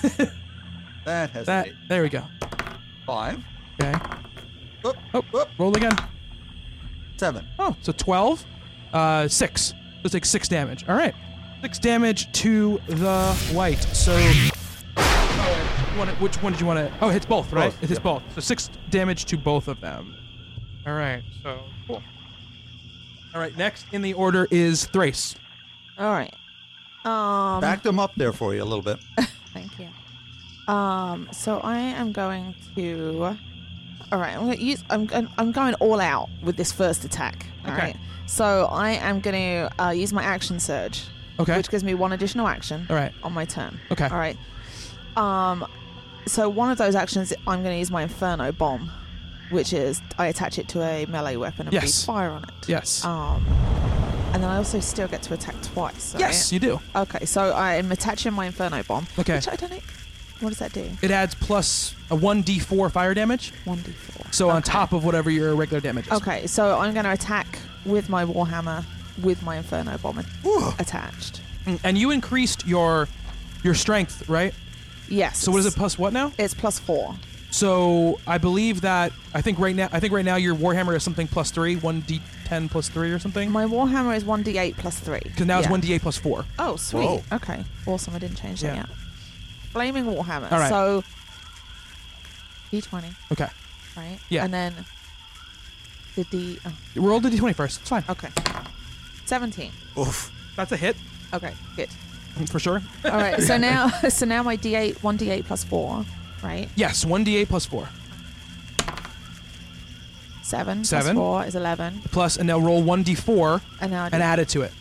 That has That an eight. there we go. Five. Okay. Whoop, Oh, whoop. roll again. Seven. Oh, so twelve, uh, six. So it takes six damage. All right, six damage to the white. So, oh, you wanna- which one did you want to? Oh, it hits both, right? Both, It hits yeah. both. So six damage to both of them. All right, so cool. All right, next in the order is Thrace. All right. Um. Backed them up there for you a little bit. Thank you. Um. So I am going to. All right. I'm going to use. I'm. I'm- I'm going all out with this first attack. All Okay. right. So I am going to uh, use my action surge, Okay. which gives me one additional action. All right. On my turn. Okay. All right. Um. So one of those actions, I'm going to use my Inferno Bomb, which is I attach it to a melee weapon and Yes. breathe fire on it. Yes. Um. And then I also still get to attack twice. Right? Yes, you do. Okay, so I'm attaching my Inferno Bomb. Okay. Which I don't know. What does that do? It adds plus a one d four fire damage. one d four. So on Okay. top of whatever your regular damage is. Okay, so I'm going to attack with my Warhammer with my Inferno Bomb Ooh. attached. Mm, And you increased your your strength, right? Yes. So what is it plus what now? It's plus four. So I believe that I think right now I think right now your Warhammer is something plus three, one d ten plus three or something. My Warhammer is one d eight plus three. Because now it's Yeah. one d eight plus four. Oh, sweet. Whoa. Okay, awesome. I didn't change that Yeah. yet. Flaming Warhammer. All right. So d twenty, Okay. right? Yeah. And then the d. Oh, Roll the d twenty first. It's fine. okay. seventeen. Oof. That's a hit Okay, good. for sure. All right. So now, so now my d eight, one d eight plus four, right? Yes, one d eight plus four. Seven. Seven. Plus four is eleven. Plus, and now roll one d four And now I do and add it to it.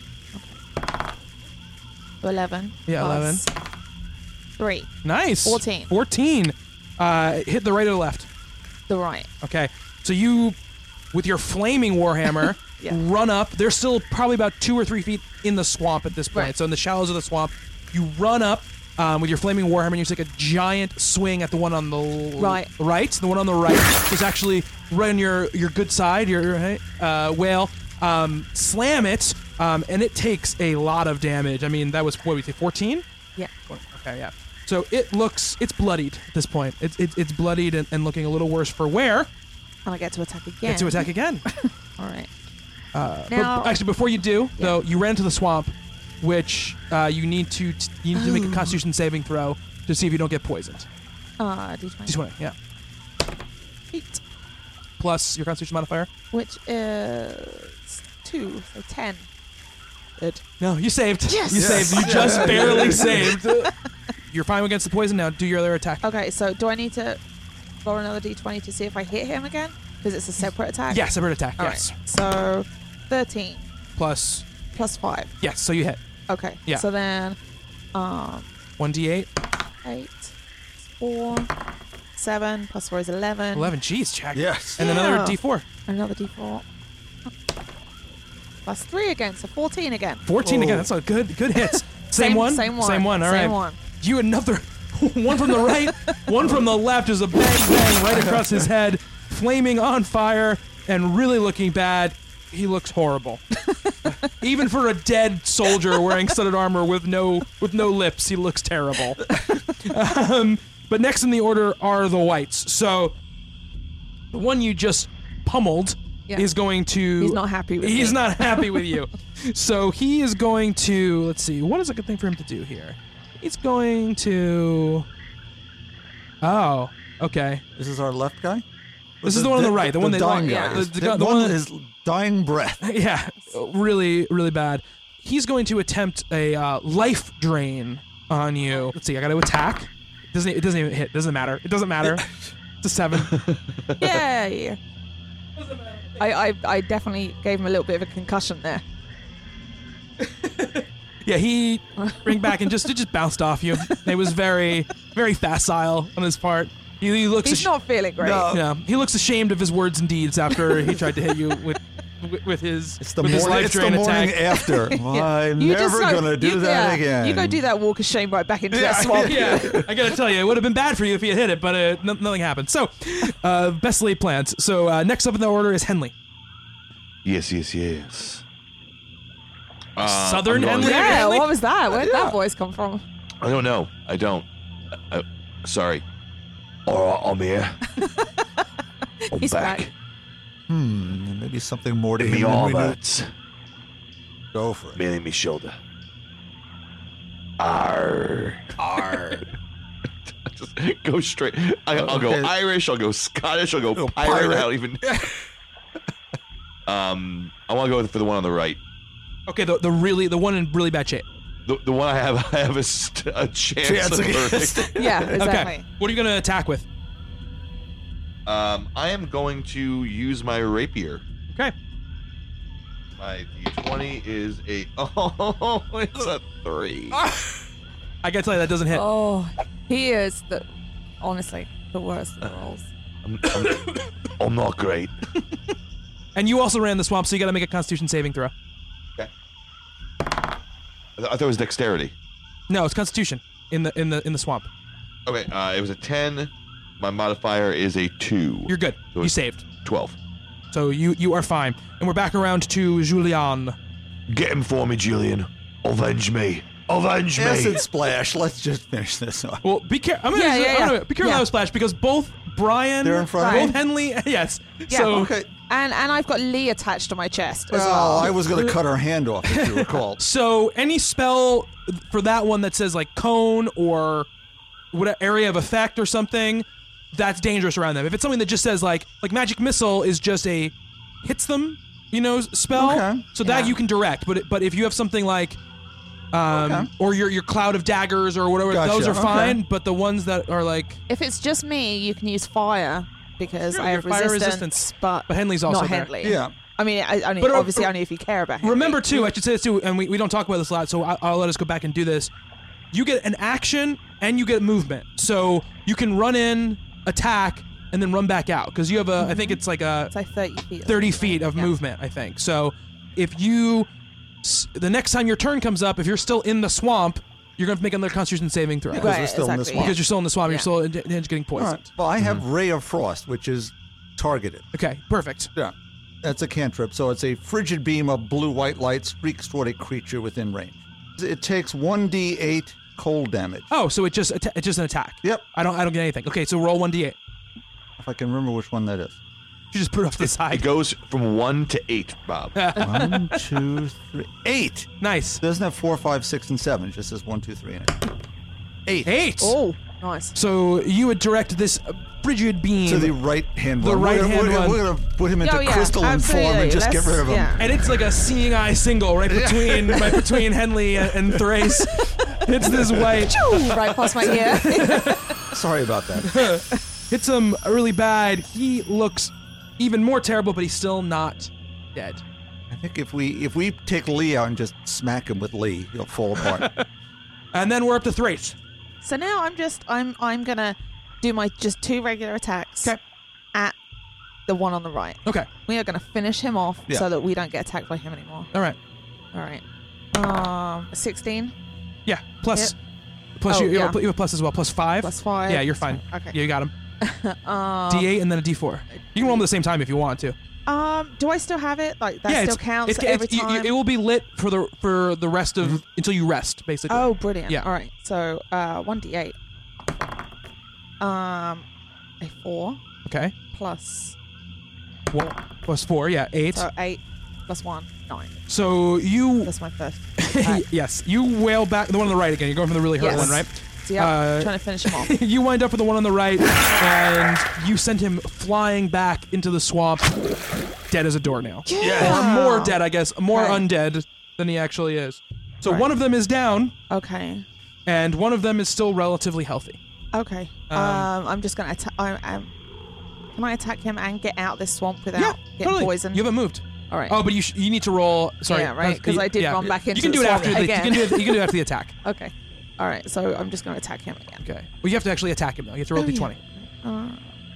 eleven. Yeah, plus Three. Nice. fourteen. fourteen. Uh, hit the right or the left. The right. Okay. So you, with your flaming Warhammer, Yeah. run up. They're still probably about two or three feet in the swamp at this point. Right. So in the shallows of the swamp, you run up um, with your flaming Warhammer and you take a giant swing at the one on the l- Right. right. The one on the right is actually right on your, your good side, your right, uh, whale. Um, slam it, um, and it takes a lot of damage. I mean, that was, what would we say, fourteen? Yeah. Okay, yeah. So it looks, it's bloodied at this point. It's it's, it's bloodied and, and looking a little worse for wear. And I get to attack again. Get to attack again. All right. Uh, Now- but actually, before you do, Yeah. though, you ran into the swamp, which uh, you need to t- you need to make a Constitution saving throw to see if you don't get poisoned. Uh, d twenty. D twenty, yeah. Eight. Plus your Constitution modifier. Which is two, so ten. Good. No, you saved. Yes! You Yes. saved. You just barely saved. you're fine against the poison now. Do your other attack. Okay, so do I need to roll another d twenty to see if I hit him again? Because it's a separate attack? Yeah, separate attack. All yes. right. So thirteen Plus. plus five. Yes. So you hit. Okay. Yeah. So then um, One d eight. eight, four, seven, plus four is eleven. Eleven. Jeez, Jack. Yes. And Yeah. another d four. Another d four. Plus three again, so fourteen again. Fourteen Whoa. again. That's a good good hit. Same, Same- one. same one. Same one. All right. Same one. You another one from the right, one from the left is a bang bang right across his head, flaming on fire and really looking bad. He looks horrible. Even for a dead soldier wearing studded armor with no with no lips, he looks terrible. um, but next in the order are the whites. So the one you just pummeled Yeah. is going to. He's not happy with He's me. not happy with you. So he is going to. Let's see. What is a good thing for him to do here? He's going to. Oh, okay. This is our left guy? This is the one on the right, the one that- dying yeah. guy. The- is- the the, guy- the one one that- is dying breath. Yeah, really, really bad. He's going to attempt a uh, life drain on you. Let's see. I got to attack. It doesn't it doesn't even hit? Doesn't matter. It doesn't matter. It's a seven. Yay! I, I I definitely gave him a little bit of a concussion there. Yeah, he ring back and just it just bounced off you. It was very very facile on his part. He, he looks. He's ash- not feeling great. No. Yeah, he looks ashamed of his words and deeds after he tried to hit you with with, with his It's the with his morning, life it's the drain morning attack. after. Well, I'm You just never go- going to do you- that yeah, again. You go do that walk of shame right back into Yeah, that swamp. Yeah, I gotta tell you, it would have been bad for you if you had hit it, but uh, no, nothing happened. So, uh, best laid plans. So uh, next up in the order is Henley. Yes, yes, yes. Uh, Southern I'm going- Henley? Yeah, Really? what was that? Where did that voice come from? I don't know. I don't. I, I, sorry. All right, I'm here. I'm He's back. back. Hmm, maybe something more to In him me than arm we knew. hurts. Go for it. Man in me shoulder. Arr. Arr. Just go straight. I, I'll go Okay. Irish. I'll go Scottish. I'll go Go pirate. pirate. I don't even. um, I want to go for the one on the right. Okay, the the really the one in really bad shape. The, the one I have, I have a, st- a chance, Chance of against. hurting. Yeah, exactly. Okay, what are you gonna attack with? Um, I am going to use my rapier. Okay, My D twenty is a oh, it's a three. I gotta tell you that doesn't hit. Oh, he is the honestly the worst of the rolls. I'm, I'm, I'm not great. And you also ran the swamp, so you gotta make a Constitution saving throw. Okay. I, th- I thought it was dexterity. No, it's Constitution in the in the in the swamp. Okay, uh, it was a ten. My modifier is a two. You're good. So You it's saved, twelve. so you you are fine. And we're back around to Julian. Get him for me, Julian. Avenge me. Avenge me. Acid splash. Let's just finish this off. Well, be careful. I'm gonna, Yeah, yeah, I'm gonna- yeah. be careful Yeah. how splash because both Brian, They're in front of both me? Henley, yes. Yeah, so Okay. And and I've got Lee attached to my chest as Oh, well. I was going to cut her hand off, if you recall. So any spell for that one that says like cone or what area of effect or something, that's dangerous around them. If it's something that just says like like magic missile is just a hits them, you know, spell. Okay. So that Yeah. you can direct. But it, but if you have something like um Okay. or your your cloud of daggers or whatever, Gotcha. those are Okay. fine. But the ones that are like If it's just me, you can use fire because Sure, I have your fire resistance, resistance. but But Henley's also not there. Henley. Yeah. I mean, I, only, But, uh, obviously uh, only if you care about Henley. remember too, I should say this too, and we, we don't talk about this a lot, so I, I'll let us go back and do this. You get an action and you get movement, so you can run in, attack, and then run back out because you have a. I think it's like a It's like thirty feet. or thirty something. feet of Yeah. movement. I think so. If you s- the next time your turn comes up, if you're still in the swamp, you're going to make another Constitution saving throw Because Right, we're still in the exactly, swamp. because you're still in the swamp. Yeah. You're still in, in, getting All poisoned. right. Well, I have Ray of Frost, which is targeted. Okay, perfect. Yeah. That's a cantrip. So it's a frigid beam of blue-white light streaks toward a creature within range. It takes one d eight cold damage. Oh, so it just atta- it's just an attack. Yep. I don't I don't get anything. Okay, so roll one d eight. If I can remember which one that is. You just put it off to the It side. goes from one to eight, Bob. One, two, three. Eight. Nice. It doesn't have four, five, six, and seven. It just says one, two, three, and eight. Eight. Eight. Oh, nice. So you would direct this frigid beam, To the right hand The one. We're gonna- right-hand we're, gonna- one. We're going to put him into Oh, yeah, crystalline form and absolutely. just get Let's- rid of him. yeah. and it's like a seeing eye single right between right between Henley and, and Thrace. hits this white. Choo, right past my ear. Sorry about that. Hits him really bad. He looks even more terrible, but he's still not dead. I think if we if we take Lee out and just smack him with Lee, he'll fall apart. And then we're up to Thrace. So now I'm just I'm I'm gonna do my just two regular attacks Okay. at the one on the right. Okay. We are gonna finish him off Yeah. so that we don't get attacked by him anymore. All right. All right. Um, sixteen Yeah. Plus. Yep. Plus Oh, you, you, yeah. have, a- you have a plus as well. Plus five. plus five. Yeah, you're fine. Okay. Yeah, you got him. Um, D eight and then a D four. You can roll them at the same time if you want to. Um, do I still have it? Like that yeah, still it's, counts it's, every it's, you- time. you- it will be lit for the for the rest of until you rest, basically. Oh, brilliant. Yeah. All right. So, uh, one d eight. Um, a four Okay. plus One, plus four. Yeah, eight. so eight plus one nine. So you That's my first. attack. yes, you wail back the one on the right again. You're going for the really hurt Yes. one, right? So yeah, Uh, trying to finish him off. You wind up with the one on the right, and you send him flying back into the swamp, dead as a doornail. Yeah. Or more dead, I guess. More Okay. undead than he actually is. So Right. one of them is down, Okay. and one of them is still relatively healthy. Okay. Um, Um, I'm just gonna attack. I um, can I attack him and get out this swamp without yeah, getting totally. poisoned? You haven't moved. All right. Oh, but you sh- you need to roll. Sorry, Yeah, right, 'cause uh, I did yeah. run back You into can the do it swamp after the, you again. can do it. You can do it after the attack. Okay. All right. So I'm just gonna attack him again. Okay. Well, you have to actually attack him though. You have to roll Oh, d yeah. twenty. Uh,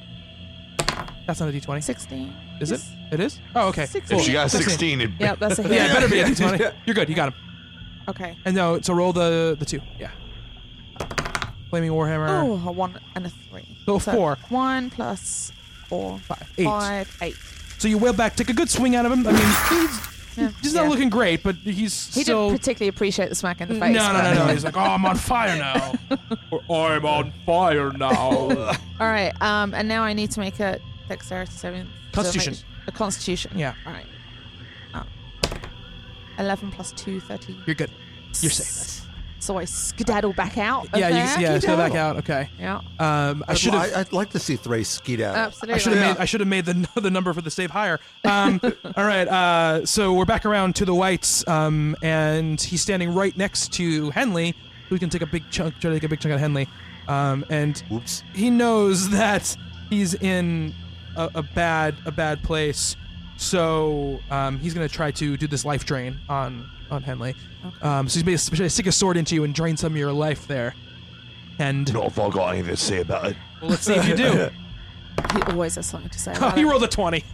That's not a d twenty. Sixteen. Is it? Yes. It is. Oh, okay. Sixteen. If she got a Sixteen. sixteen, it Yeah, that's a hit. Yeah, it better be a d twenty. You're good. You got him. Okay. And no, so roll the the two. Yeah. Flaming Warhammer. Oh, a one and a three. So four. One plus four. Five. Eight. Five, eight. So you wail back, take a good swing out of him. I mean, he's, Yeah. he's yeah. not looking great, but he's He still. didn't particularly appreciate the smack in the no, face. no, no, but- no. He's like, oh, I'm on fire now. Or, I'm on fire now. All right. Um, and now I need to make a dexterity saving. Constitution. so make- A constitution. Yeah. All right. Um, Eleven plus two, thirteen. You're good. You're safe. So I skedaddle back out. Of Yeah, you, there. yeah. Let's go back out. Okay. Yeah. Um, I should Well, have. I, I'd like to see Thrace skeet out. Absolutely. I should have made. I should have made the the number for the save higher. Um, all right. Uh, so we're back around to the whites, um, and he's standing right next to Henley, who can take a big chunk, try to take a big chunk out of Henley, um, and Oops. he knows that he's in a, a bad a bad place. So um, he's gonna try to do this life drain on on Henley. Okay. Um, so he's basically stick a sword into you and drain some of your life there. And Not if I got anything to say about it. well, let's see if you do. He always has something to say. Oh, About you it. rolled a twenty.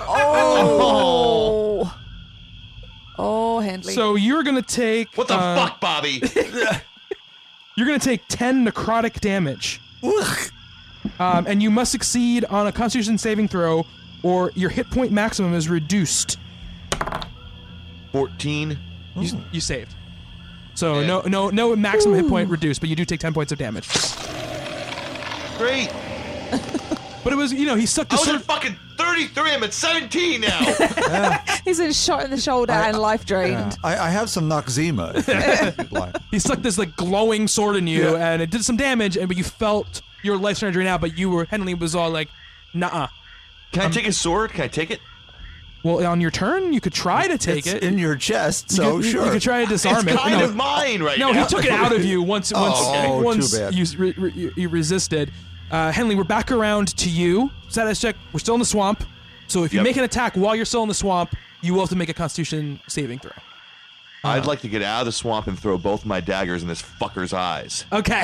Oh. Oh, Hendley. So you're gonna take What the uh, fuck, Bobby? You're gonna take ten necrotic damage, um, and you must succeed on a Constitution saving throw, or your hit point maximum is reduced. fourteen. You, you saved. So Yeah. no, no, no maximum hit point reduced, but you do take ten points of damage. Great. But it was, you know, he sucked I the was sword. at fucking thirty-three. I'm at seventeen now. He's been shot in the shoulder I- and life drained. Yeah. I, I have some Noxzema. if you- if you'd like. He stuck this like glowing sword in you, Yeah. and it did some damage, and but you felt your life starting to drain out. But you were Henley was all like, "Nah." Can I take his sword? Can I take it? Well, on your turn, you could try to take It's it. in your chest, You so could, you- sure. You could try to disarm It's it. kind No. of mine right No, now. he took it out of you once. Once, okay. Oh, too once bad. you, re, re, you- you resisted. Uh, Henley, we're back around to you. Status check. We're still in the swamp. So if you Yep. make an attack while you're still in the swamp, you will have to make a Constitution saving throw. I'd like to get out of the swamp and throw both my daggers in this fucker's eyes. Okay.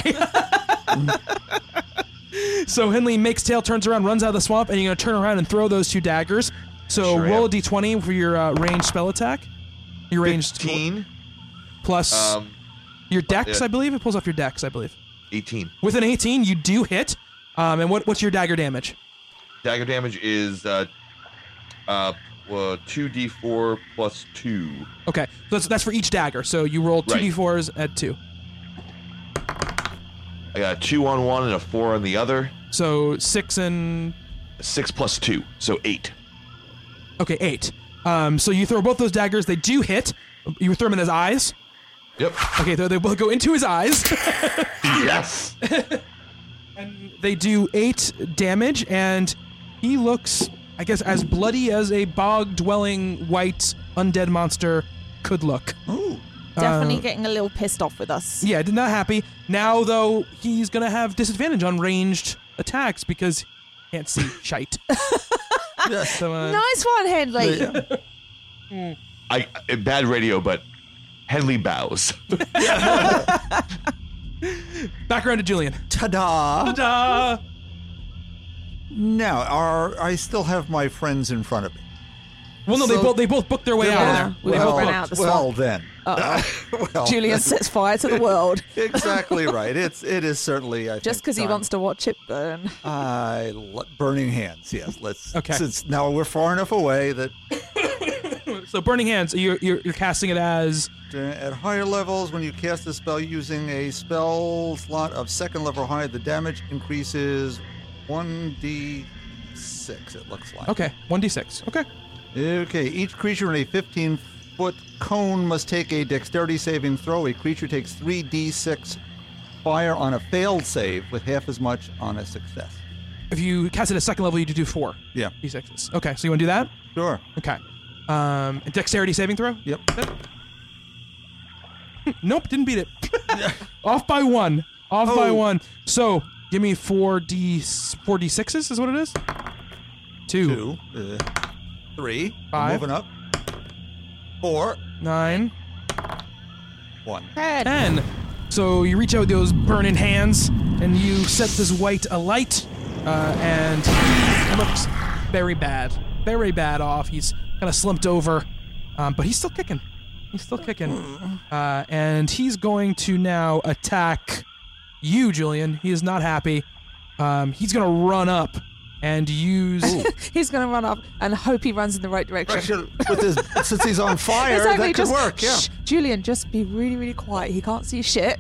So Henley makes tail, turns around, runs out of the swamp, and you're gonna turn around and throw those two daggers. So Sure roll am. a d twenty for your uh, ranged spell attack. Your ranged fifteen. plus Um, your dex, yeah. I believe. It pulls off your dex, I believe. eighteen. With an eighteen, you do hit. Um, and what, what's your dagger damage? Dagger damage is uh, uh, well, two d four plus two. Okay, so that's, that's for each dagger. So you roll two Right. d fours at two. I got a two on one and a four on the other. So six and Six plus two, so eight. okay, eight. Um, so you throw both those daggers. They do hit. You throw them in his eyes. Yep. Okay, they, they both go into his eyes. Yes. And they do eight damage, and he looks, I guess, as bloody as a bog-dwelling white undead monster could look. Ooh. Definitely Uh, getting a little pissed off with us. Yeah, not happy. Now, though, he's going to have disadvantage on ranged attacks because he can't see shite. So, uh, Nice one, Henley. Yeah. I uh, bad radio, but Henley bows. Back around to Julian. Ta-da! Ta-da! Now, are I still have my friends in front of me? Well, no, they So- both they both booked their way out of Yeah, there. we They all both ran booked. out the well, swamp. then. well, Julian sets fire to the world exactly right. It's it is certainly. I just because he wants to watch it burn. I l- burning hands. Yes, let's. Okay. Since now we're far enough away that So, Burning Hands, you're, you're, you're casting it as... uh, at higher levels, when you cast a spell using a spell slot of second level or higher, the damage increases one d six. It looks like. Okay, one d six. Okay. Okay, each creature in a fifteen-foot cone must take a dexterity saving throw. A creature takes three d six fire on a failed save with half as much on a success. If you cast it at second level, you do four Yeah, d sixes. Okay, so you want to do that? sure. Okay. Um, dexterity saving throw? Yep. Nope, didn't beat it. Off by one. Off by Oh. one. So, give me four d four d sixes is what it is? Two. Two, uh, three, Five. moving up, four, Nine. one. Red. Ten. So you reach out with those burning hands, and you set this white alight, uh, and he looks very bad. Very bad off. He's kind of slumped over, um, but he's still kicking. He's still kicking. Uh, and he's going to now attack you, Julian. He is not happy. Um, he's going to run up and use... He's going to run up and hope he runs in the right direction. Actually, with his, since he's on fire, Exactly, that could just, work. Yeah. Shh, Julian, just be really, really quiet. He can't see shit.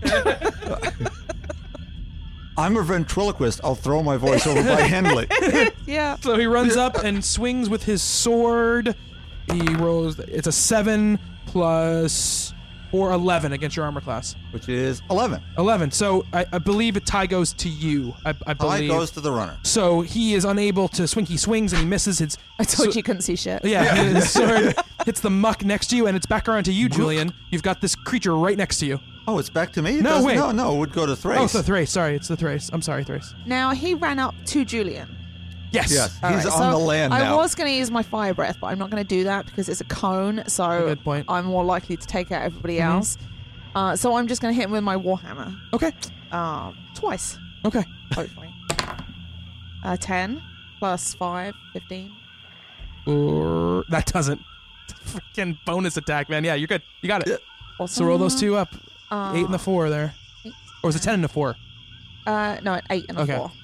I'm a ventriloquist. I'll throw my voice over by Henley. yeah. So he runs up and swings with his sword. He rolls... It's a seven plus four, eleven against your armor class. Which is eleven. eleven. So I, I believe a tie goes to you. I, I I believe. goes to the runner. So he is unable to swing. He swings and he misses his. I told so- you couldn't see shit. Yeah, his sword hits the muck next to you, and it's back around to you, Julian. You've got this creature right next to you. Oh, it's back to me? It No, doesn't- wait. No, no, it would go to Thrace. Oh, it's the Thrace. Sorry, it's the Thrace. I'm sorry, Thrace. Now, he ran up to Julian. Yes. Yes, All he's right, on so the land I now. was going to use my fire breath, but I'm not going to do that because it's a cone, so Good point. I'm more likely to take out everybody Mhm. else. Uh, so I'm just going to hit him with my warhammer. Okay. Uh, twice, Okay. hopefully. Uh, ten plus five, fifteen. Or that doesn't. Freaking bonus attack, man. Yeah, you're good. You got it. Awesome. So roll those two up. Uh, Eight and the four there. eight. Or was it ten and a four? Uh, no, eight and a Okay. four.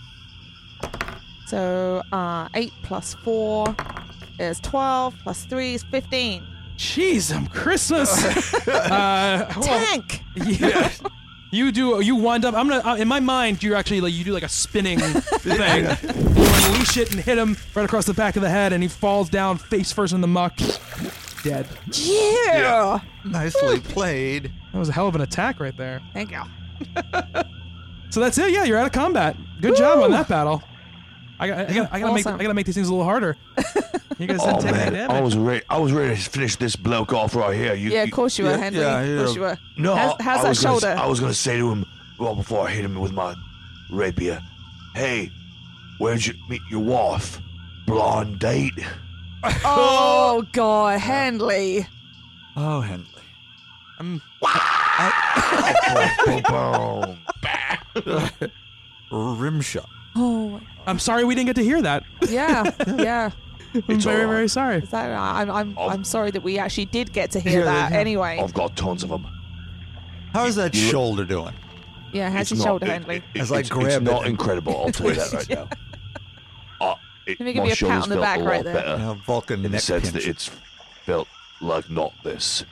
So uh, eight plus four is twelve, plus three is fifteen. Jeez, I'm Christmas. uh, well, Tank! Yeah. You do. You wind up. I'm gonna. Uh, in my mind, you actually like you do like a spinning thing. You unleash it and hit him right across the back of the head, and he falls down face first in the muck, dead. Yeah! Nicely played. That was a hell of an attack right there. Thank you. So that's it. Yeah, you're out of combat. Good job on that battle. I got. I got. I gotta make. Awesome. I gotta make these things a little harder. You guys didn't Oh take any man, damage. I was ready. I was ready to finish this bloke off right here. You, Yeah, of you- course you were, yeah, Henry. yeah, of course you were. No, How's, I- how's I that was gonna s- shoulder? I was gonna say to him, well, before I hit him with my rapier, hey, where'd you meet your wife? Blonde date? Oh, God, Henley. Oh, Henley. I'm. Boom, boom. Rimshot. Oh, I'm sorry we didn't get to hear that. yeah, yeah. I'm It's very, all right. very sorry. Is that, I'm, I'm, Oh. I'm sorry that we actually did get to hear Yeah, that yeah. anyway. I've got tons of them. How's that You- shoulder doing? Yeah, how's It's your not- shoulder, it- Henley? it- As I it's, grab it's it not and- incredible, I'll tell you that right now. Uh, it, Let me give my you a pat shoulders on the felt back a lot right there. better Uh, Vulcan in the neck sense pinch. that it's felt like not this.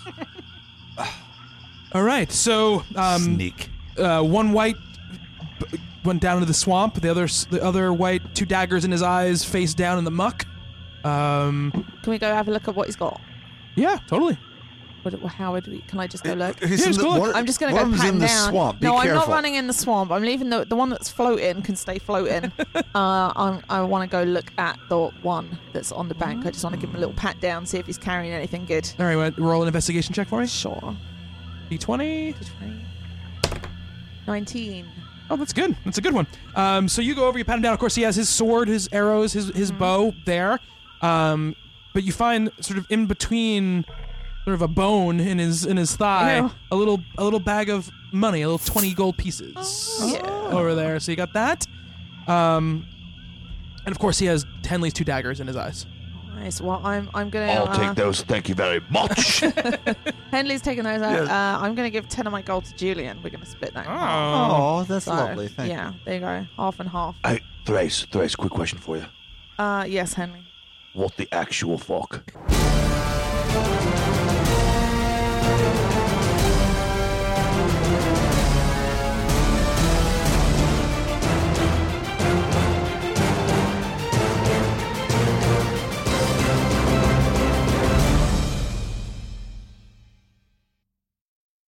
All right. So, um, Sneak. uh, one white b- went down into the swamp. The other, s- the other white, two daggers in his eyes, face down in the muck. Um, Can we go have a look at what he's got? yeah, totally. What, how would we? Can I just go look? He's Yeah, in just the, go look. one, I'm just gonna one go of them's pat in him the down. swamp. Be no, I'm careful. not running in the swamp. I'm leaving the the one that's floating can stay floating. uh, I'm, I want to go look at the one that's on the bank. I just want to give him a little pat down, see if he's carrying anything good. All right, well, roll an investigation check for me. Sure. D twenty. nineteen. Oh, that's good. That's a good one. Um, so you go over, you pat him down. Of course, he has his sword, his arrows, his his Mhm. bow there. Um, but you find sort of in between, sort of a bone in his in his thigh, Ew. a little a little bag of money, a little twenty gold pieces Oh, yeah. over there. So you got that. Um, and of course, he has Henley's two daggers in his eyes. Nice. Well, I'm I'm gonna. I'll uh, take those. Thank you very much. Henley's taking those out. Yes. Uh, I'm gonna give ten of my gold to Julian. We're gonna split that. in Oh. half. Oh, that's So, lovely. Thank yeah, you. there you go. Half and half. Hey, Thrace, Thrace, quick question for you. Uh, yes, Henley. What the actual fuck?